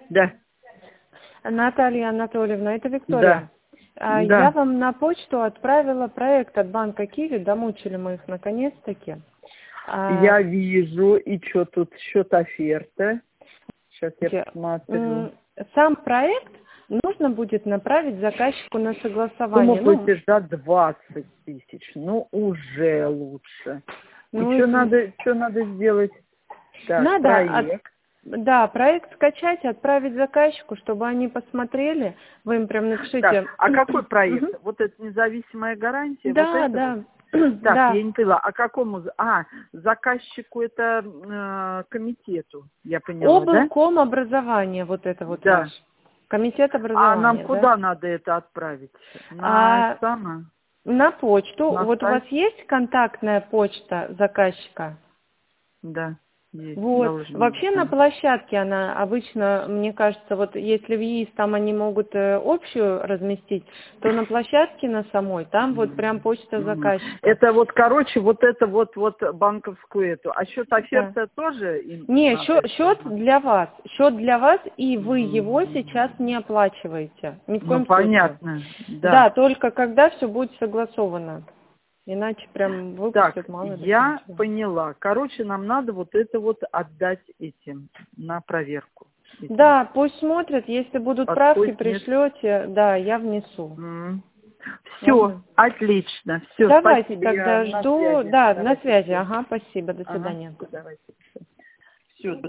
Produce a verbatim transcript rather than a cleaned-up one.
Да. Наталья Анатольевна, это Виктория. Да. А, Да. Я вам на почту отправила проект от банка Киви, домучили мы их наконец-таки. А, Я вижу, и что тут счет оферта. Сейчас я М, посмотрю. Сам проект нужно будет направить заказчику на Сумма согласование. Ну, платежа двадцать тысяч. Ну, уже лучше. И ну, что из- надо, что надо сделать? Так, надо, от- проект. да, проект скачать, отправить заказчику, чтобы они посмотрели. Вы им прям Так, напишите. а какой проект? Мгм. Вот это независимая гарантия? Вот Да, это вот? да, Так, да. я не поняла. А какому? за- А, заказчику это э, комитету, я поняла, да? Облком образования, вот это вот ваш. Да. Комитет А нам образования, да? куда надо это отправить? На А само? на почту, На вот у вас сайт? есть контактная почта заказчика? Да, есть, Вот. должно быть. Вообще на площадке она обычно, мне кажется, вот если в ЕИС там они могут э, общую разместить, то на площадке на самой, там вот прям почта Мгм. заказчика. Это вот, короче, вот это вот, вот банковскую эту. А счет Да. оферта тоже им Не, надо счет, это счет самое? для вас. Счет для вас, и вы его сейчас Мгм. не оплачиваете. Ни в Ну, коем случае. понятно, да. Да, только когда все будет согласовано. Иначе прям Так, выпустят, мало ли там я чего. поняла. Короче, нам надо вот это вот отдать этим на проверку. Этим. Да, пусть смотрят, если будут правки, Подходит, нет? пришлете, да, я внесу. Все, Ладно? отлично. Все, Давайте спасибо. Я тогда на жду. связи. Да, на Давайте связи. все. Ага, спасибо. До Ага, свидания. давайте. Все,